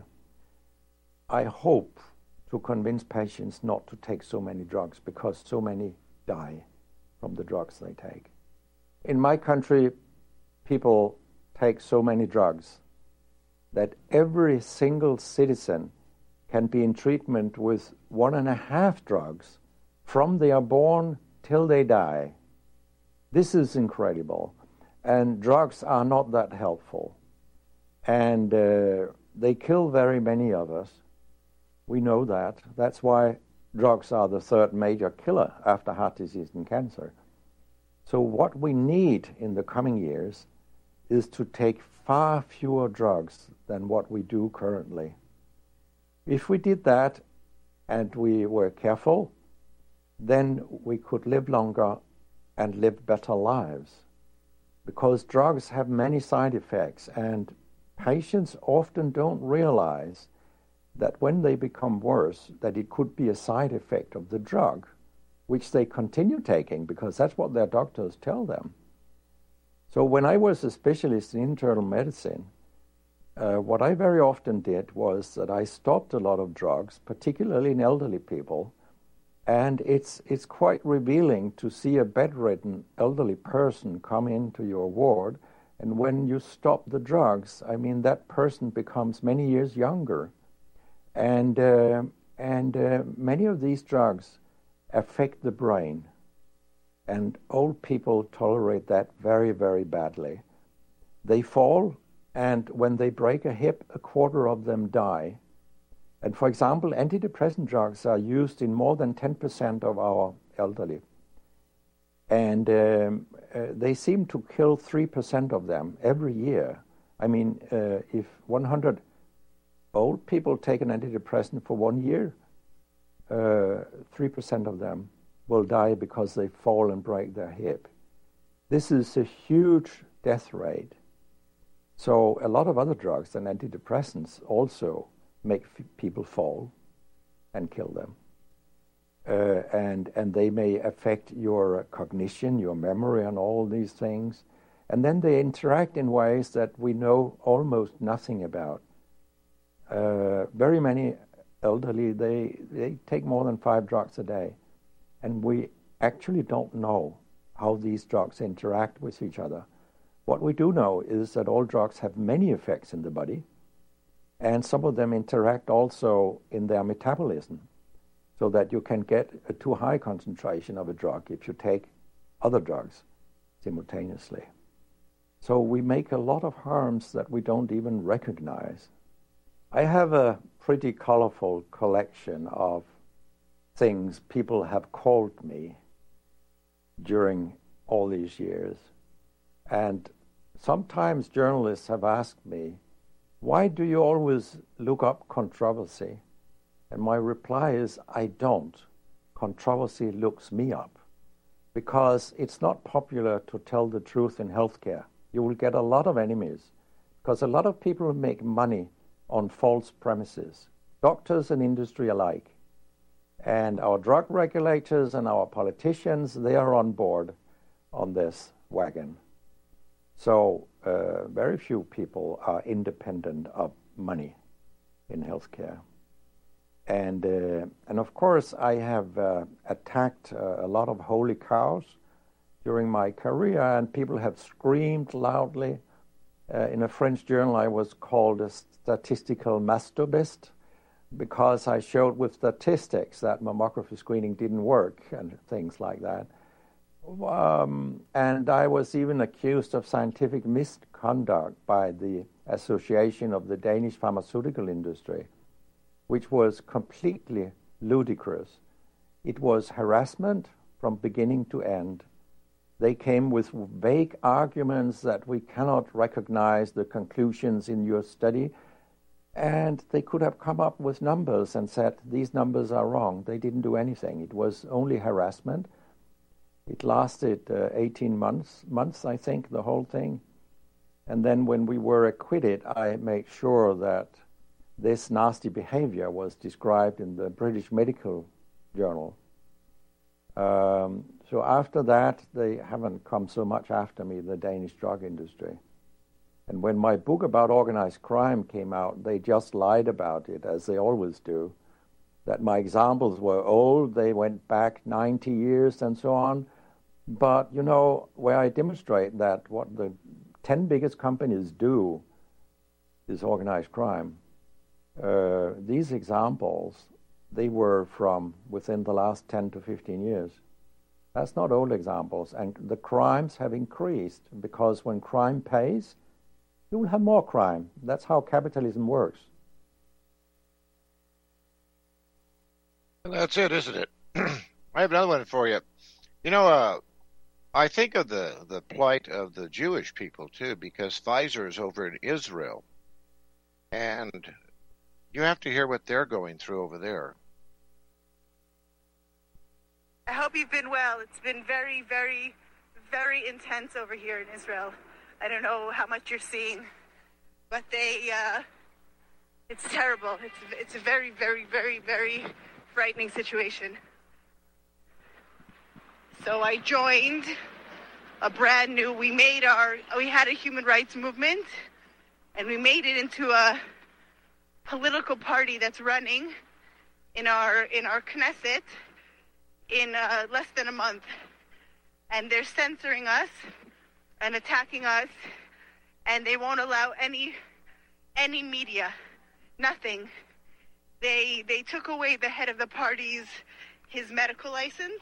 I hope to convince patients not to take so many drugs because so many die from the drugs they take. In my country, people take so many drugs that every single citizen can be in treatment with one and a half drugs from they are born till they die. This is incredible. And drugs are not that helpful. And uh, they kill very many of us. We know that. That's why drugs are the third major killer after heart disease and cancer. So what we need in the coming years is to take far fewer drugs than what we do currently. If we did that and we were careful, then we could live longer and live better lives. Because drugs have many side effects, and patients often don't realize that when they become worse, that it could be a side effect of the drug, which they continue taking because that's what their doctors tell them. So when I was a specialist in internal medicine, uh, what I very often did was that I stopped a lot of drugs, particularly in elderly people, and it's it's quite revealing to see a bedridden elderly person come into your ward, and when you stop the drugs, I mean, that person becomes many years younger. And, uh, and uh, many of these drugs affect the brain. And old people tolerate that very, very badly. They fall, and when they break a hip, a quarter of them die. And for example, antidepressant drugs are used in more than ten percent of our elderly. And um, uh, they seem to kill three percent of them every year. I mean, uh, if one hundred old people take an antidepressant for one year, uh, three percent of them will die because they fall and break their hip. This is a huge death rate. So a lot of other drugs than antidepressants also make f- people fall and kill them. Uh, and, and they may affect your cognition, your memory, and all these things. And then they interact in ways that we know almost nothing about. Uh, very many elderly, they, they take more than five drugs a day. And we actually don't know how these drugs interact with each other. What we do know is that all drugs have many effects in the body, and some of them interact also in their metabolism, so that you can get a too high concentration of a drug if you take other drugs simultaneously. So we make a lot of harms that we don't even recognize. I have a pretty colorful collection of things people have called me during all these years. And sometimes journalists have asked me, why do you always look up controversy? And my reply is, I don't. Controversy looks me up, because it's not popular to tell the truth in healthcare. You will get a lot of enemies, because a lot of people make money on false premises, doctors and industry alike. And our drug regulators and our politicians, they are on board on this wagon. So uh, very few people are independent of money in healthcare. And, uh, and of course, I have uh, attacked uh, a lot of holy cows during my career, and people have screamed loudly. Uh, in a French journal, I was called a statistical masturbist, because I showed with statistics that mammography screening didn't work and things like that. Um, and I was even accused of scientific misconduct by the Association of the Danish Pharmaceutical Industry, which was completely ludicrous. It was harassment from beginning to end. They came with vague arguments that we cannot recognize the conclusions in your study. And they could have come up with numbers and said, these numbers are wrong. They didn't do anything. It was only harassment. It lasted uh, eighteen months, months, I think, the whole thing. And then when we were acquitted, I made sure that this nasty behavior was described in the British Medical Journal. Um, so after that, they haven't come so much after me, the Danish drug industry. And when my book about organized crime came out, they just lied about it, as they always do, that my examples were old, they went back ninety years and so on. But, you know, where I demonstrate that what the ten biggest companies do is organized crime, uh, these examples, they were from within the last ten to fifteen years. That's not old examples. And the crimes have increased because when crime pays, you will have more crime. That's how capitalism works. And that's it, isn't it? I have another one for you. You know, uh, I think of the, the plight of the Jewish people, too, because Pfizer is over in Israel. And you have to hear what they're going through over there. I hope you've been well. It's been very, very, very intense over here in Israel. I don't know how much you're seeing, but they, uh, it's terrible. It's, it's a very, very, very, very frightening situation. So I joined a brand new, we made our, we had a human rights movement, and we made it into a political party that's running in our, in our Knesset in uh, less than a month. And they're censoring us and attacking us, and they won't allow any any media, nothing. They they took away the head of the party's his medical license,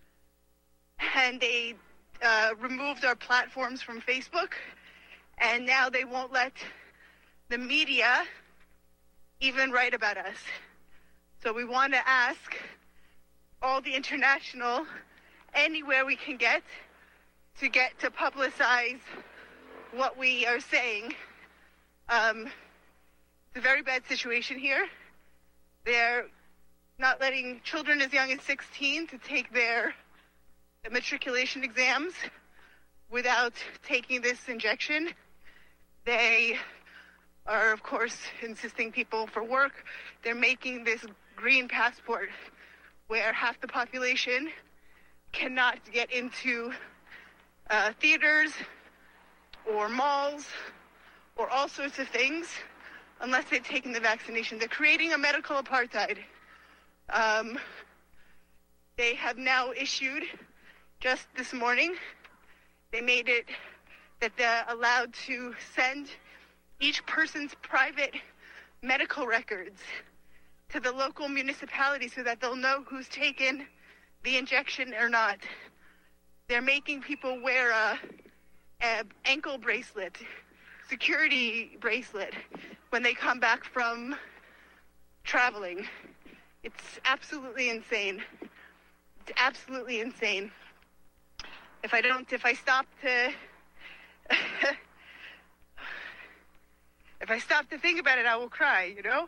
and they uh, removed our platforms from Facebook, and now they won't let the media even write about us. So we want to ask all the international, anywhere we can get, to get to publicize what we are saying. Um, it's a very bad situation here. They're not letting children as young as sixteen to take their matriculation exams without taking this injection. They are, of course, insisting people for work. They're making this green passport where half the population cannot get into uh, theaters or malls or all sorts of things unless they've taken the vaccination. They're creating a medical apartheid. Um, they have now issued, just this morning, they made it that they're allowed to send each person's private medical records to the local municipality so that they'll know who's taken the injection or not. They're making people wear a, a ankle bracelet, security bracelet, when they come back from traveling. It's absolutely insane. It's absolutely insane. If I don't, if I stop to, if I stop to think about it, I will cry, you know?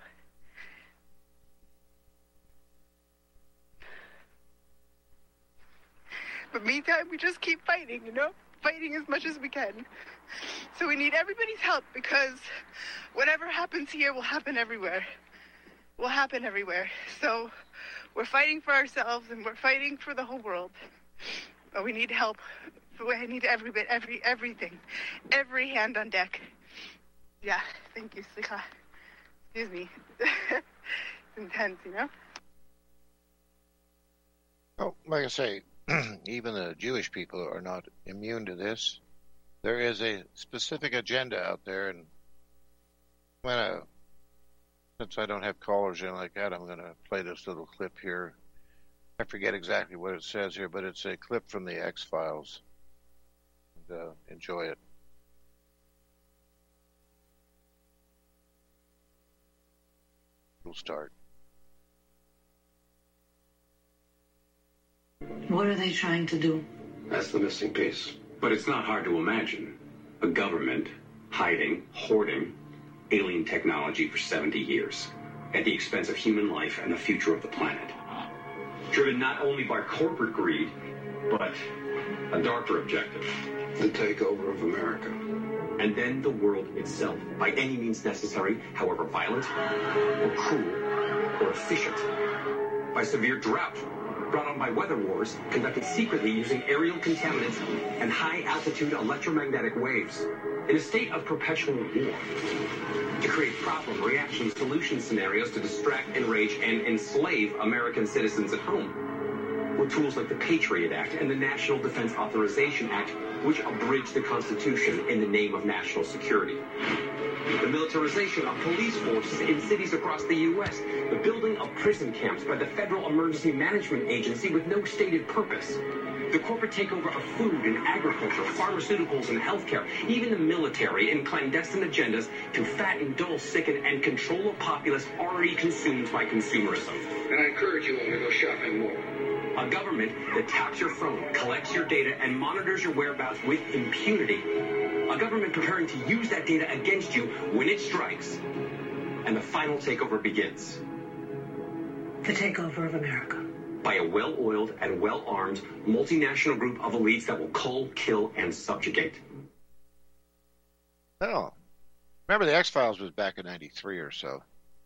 But meantime, we just keep fighting, you know? Fighting as much as we can. So we need everybody's help, because whatever happens here will happen everywhere. Will happen everywhere. So we're fighting for ourselves, and we're fighting for the whole world. But we need help. I need every bit, every, everything. Every hand on deck. Yeah, thank you, Slicha. Excuse me. It's intense, you know? Oh, like I say, even the Jewish people are not immune to this. There is a specific agenda out there, and when I, since I don't have callers in like that, I'm going to play this little clip here. I forget exactly what it says here, but it's a clip from the X-Files. And, uh, enjoy it. We'll start. What are they trying to do? That's the missing piece. But it's not hard to imagine a government hiding, hoarding alien technology for seventy years at the expense of human life and the future of the planet. Driven not only by corporate greed, but a darker objective. The takeover of America. And then the world itself, by any means necessary, however violent, or cruel, or efficient. By severe drought, brought on by weather wars, conducted secretly using aerial contaminants and high-altitude electromagnetic waves. In a state of perpetual war. To create problem, reaction, solution scenarios to distract, enrage, and enslave American citizens at home. With tools like the Patriot Act and the National Defense Authorization Act, which abridge the Constitution in the name of national security. The militarization of police forces in cities across the U S, the building of prison camps by the Federal Emergency Management Agency with no stated purpose, the corporate takeover of food and agriculture, pharmaceuticals and healthcare, even the military in clandestine agendas to fatten, dull, sicken, and control a populace already consumed by consumerism. And I encourage you all to go shopping more. A government that taps your phone, collects your data, and monitors your whereabouts with impunity. A government preparing to use that data against you when it strikes. And the final takeover begins. The takeover of America. By a well-oiled and well-armed multinational group of elites that will cull, kill, and subjugate. Oh. Remember the X-Files was back in ninety-three or so.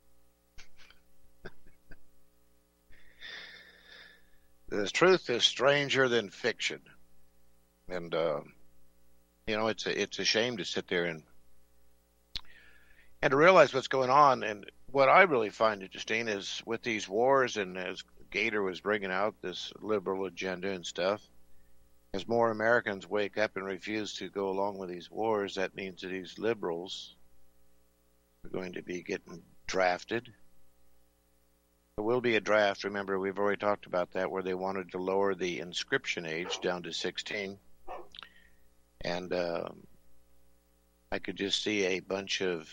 The truth is stranger than fiction. And, uh, you know, it's a, it's a shame to sit there and and to realize what's going on. And what I really find interesting is with these wars, and as Gator was bringing out this liberal agenda and stuff, as more Americans wake up and refuse to go along with these wars, that means that these liberals are going to be getting drafted. There will be a draft. Remember, we've already talked about that, where they wanted to lower the inscription age down to sixteen. And uh, I could just see a bunch of,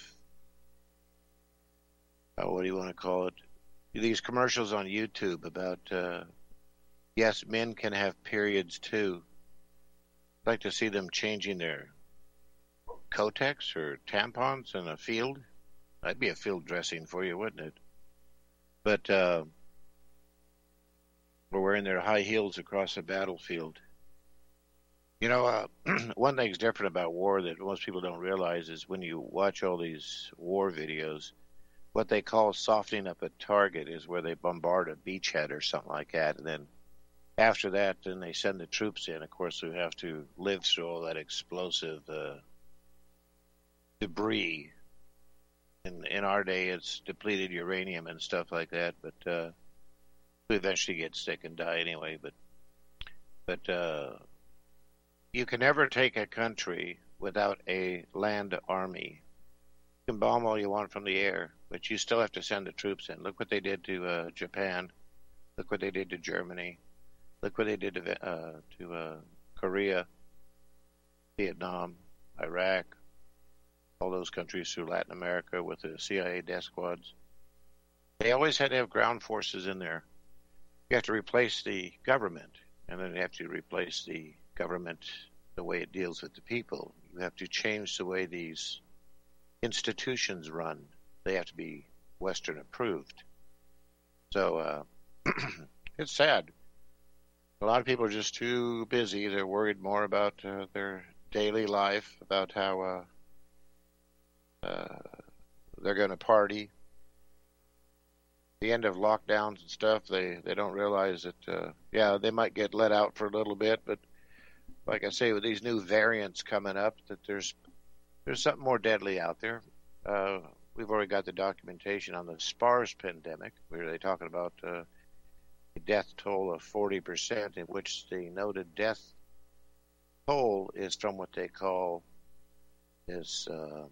uh, what do you want to call it? These commercials on YouTube about, uh, yes, men can have periods too. I'd like to see them changing their Kotex or tampons in a field. That'd be a field dressing for you, wouldn't it? But uh, we're wearing their high heels across the battlefield. You know, uh, one thing's different about war that most people don't realize is when you watch all these war videos, what they call softening up a target is where they bombard a beachhead or something like that. And then after that, then they send the troops in, of course, who have to live through all that explosive uh, debris. In, in our day, it's depleted uranium and stuff like that, but uh, we eventually get sick and die anyway. But but uh, you can never take a country without a land army. You can bomb all you want from the air, but you still have to send the troops in. Look what they did to uh, Japan. Look what they did to Germany. Look what they did to, uh, to uh, Korea, Vietnam, Iraq. All those countries through Latin America with the C I A death squads. They always had to have ground forces in there. You have to replace the government, and then you have to replace the government the way it deals with the people. You have to change the way these institutions run. They have to be Western approved. So uh, it's sad. A lot of people are just too busy. They're worried more about uh, their daily life, about how uh, Uh, they're going to party. The end of lockdowns and stuff, they, they don't realize that, uh, yeah, they might get let out for a little bit, but like I say, with these new variants coming up, that there's there's something more deadly out there. Uh, we've already got the documentation on the SPARS pandemic, where they're talking about uh, a death toll of forty percent, in which the noted death toll is from what they call is... Uh,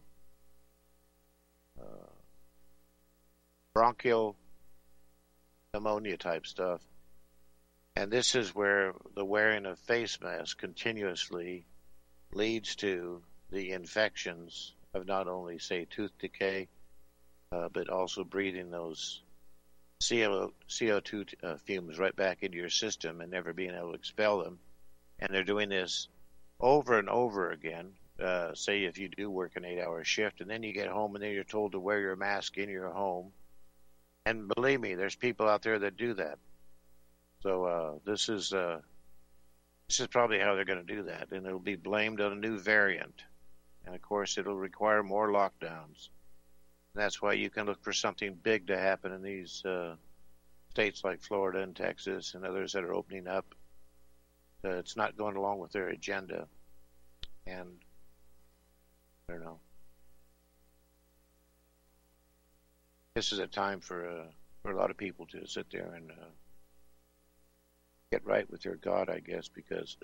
Uh, bronchial pneumonia type stuff. And this is where the wearing of face masks continuously leads to the infections of not only, say, tooth decay, uh, but also breathing those C O two uh, fumes right back into your system and never being able to expel them. And they're doing this over and over again. Uh, say if you do work an eight-hour shift, and then you get home, and then you're told to wear your mask in your home. And believe me, there's people out there that do that. So uh, this is uh, this is probably how they're going to do that, and it'll be blamed on a new variant. And of course, it'll require more lockdowns. And that's why you can look for something big to happen in these uh, states like Florida and Texas and others that are opening up. Uh, it's not going along with their agenda, and I don't know. This is a time for uh, for a lot of people to sit there and uh, get right with their God, I guess, because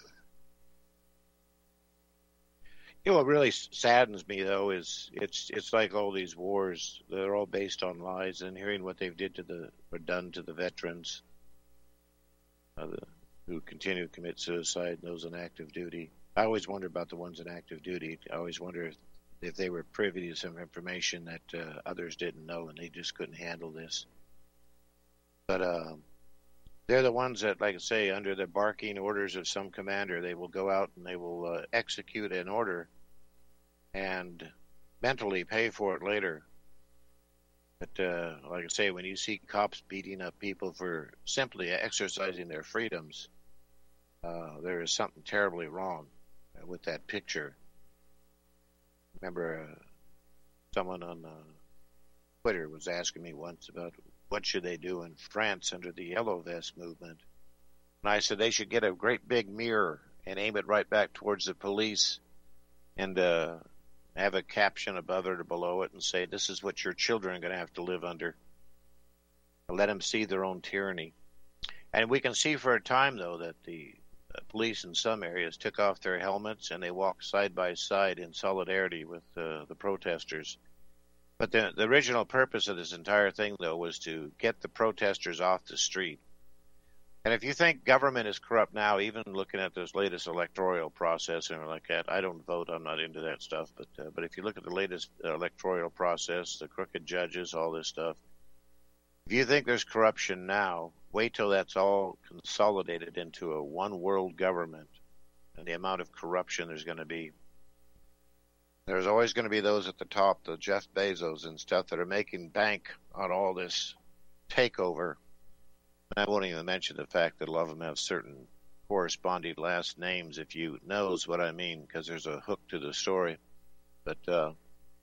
you know what really saddens me though is it's it's like all these wars, they're all based on lies, and hearing what they've did to the or done to the veterans uh, the, who continue to commit suicide, and those on active duty. I always wonder about the ones in active duty. I always wonder if, if they were privy to some information that uh, others didn't know, and they just couldn't handle this. But uh, they're the ones that, like I say, under the barking orders of some commander, they will go out and they will uh, execute an order and mentally pay for it later. But uh, like I say, when you see cops beating up people for simply exercising their freedoms, uh, there is something terribly wrong with that picture. Remember, uh, someone on uh, Twitter was asking me once about what should they do in France under the Yellow Vest movement. And I said they should get a great big mirror and aim it right back towards the police and uh, have a caption above it or below it and say, this is what your children are going to have to live under. And let them see their own tyranny. And we can see for a time, though, that the uh, police in some areas took off their helmets and they walked side by side in solidarity with uh, the protesters. But the, the original purpose of this entire thing, though, was to get the protesters off the street. And if you think government is corrupt now, even looking at this latest electoral process and like that, I don't vote, I'm not into that stuff, but uh, but if you look at the latest electoral process, the crooked judges, all this stuff, if you think there's corruption now, wait till that's all consolidated into a one world government and the amount of corruption there's going to be. There's always going to be those at the top, the Jeff Bezos and stuff, that are making bank on all this takeover. I won't even mention the fact that a lot of them have certain corresponding last names, if you knows what I mean, because there's a hook to the story. But uh,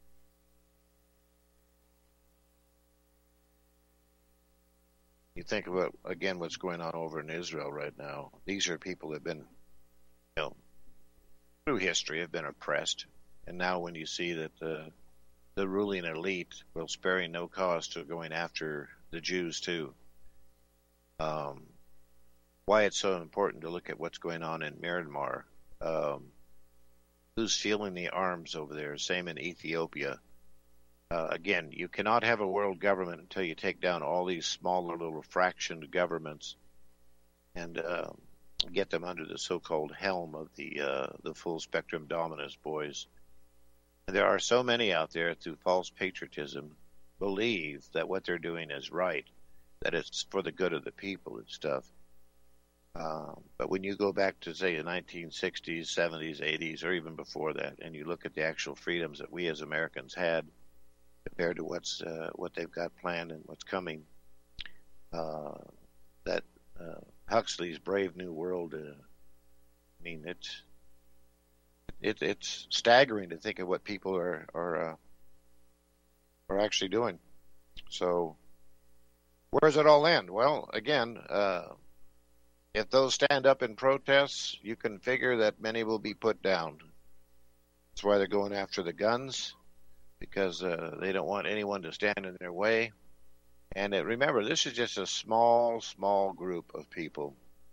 you think about, again, what's going on over in Israel right now. These are people that have been, you know, through history have been oppressed. And now when you see that the, the ruling elite will sparing no cost to going after the Jews too. Um, why it's so important to look at what's going on in Myanmar. Um, who's feeling the arms over there? Same in Ethiopia. Uh, again, you cannot have a world government until you take down all these smaller little fractioned governments and uh, get them under the so-called helm of the uh, the full spectrum dominus boys. And there are so many out there through false patriotism believe that what they're doing is right, that it's for the good of the people and stuff. Um, but when you go back to, say, the nineteen sixties, seventies, eighties, or even before that, and you look at the actual freedoms that we as Americans had compared to what's uh, what they've got planned and what's coming, uh, that uh, Huxley's Brave New World, uh, I mean, it's it, it's staggering to think of what people are are uh, are actually doing. So, where does it all end? Well, again, uh, if those stand up in protests, you can figure that many will be put down. That's why they're going after the guns, because uh, they don't want anyone to stand in their way. And uh, remember, this is just a small, small group of people.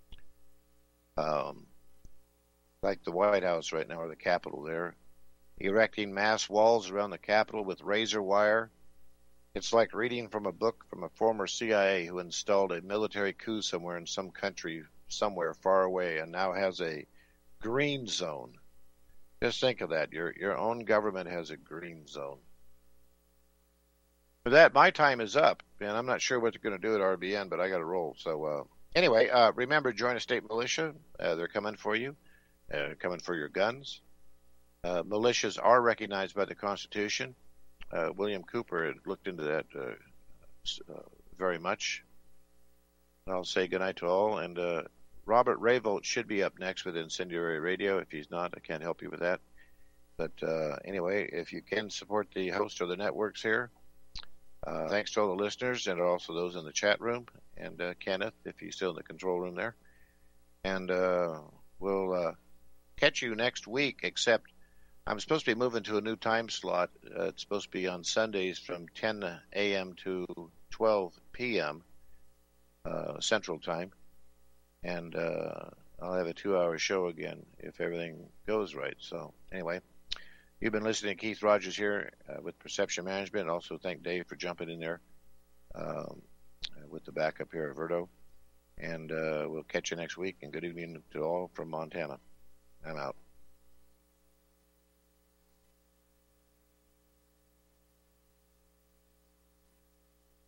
Um, like the White House right now, or the Capitol there, erecting mass walls around the Capitol with razor wire. It's like reading from a book from a former C I A who installed a military coup somewhere in some country, somewhere far away, and now has a green zone. Just think of that. Your your own government has a green zone. For that, my time is up, and I'm not sure what they're going to do at R B N, but I got to roll. So uh, anyway, uh, remember, join a state militia. Uh, they're coming for you. Uh, coming for your guns. Uh, militias are recognized by the Constitution. Uh, William Cooper had looked into that uh, uh, very much. I'll say goodnight to all. And uh, Robert Rayvolt should be up next with Incendiary Radio. If he's not, I can't help you with that. But uh, anyway, if you can support the host or the networks here, uh, thanks to all the listeners and also those in the chat room. And uh, Kenneth, if he's still in the control room there. And uh, we'll uh, catch you next week, except I'm supposed to be moving to a new time slot. Uh, it's supposed to be on Sundays from ten a.m. to twelve p.m. Uh, Central Time. And uh, I'll have a two-hour show again if everything goes right. So anyway, you've been listening to Keith Rogers here uh, with Perception Management. And also thank Dave for jumping in there um, with the backup here at Verdo. And uh, we'll catch you next week. And good evening to all from Montana. I'm out.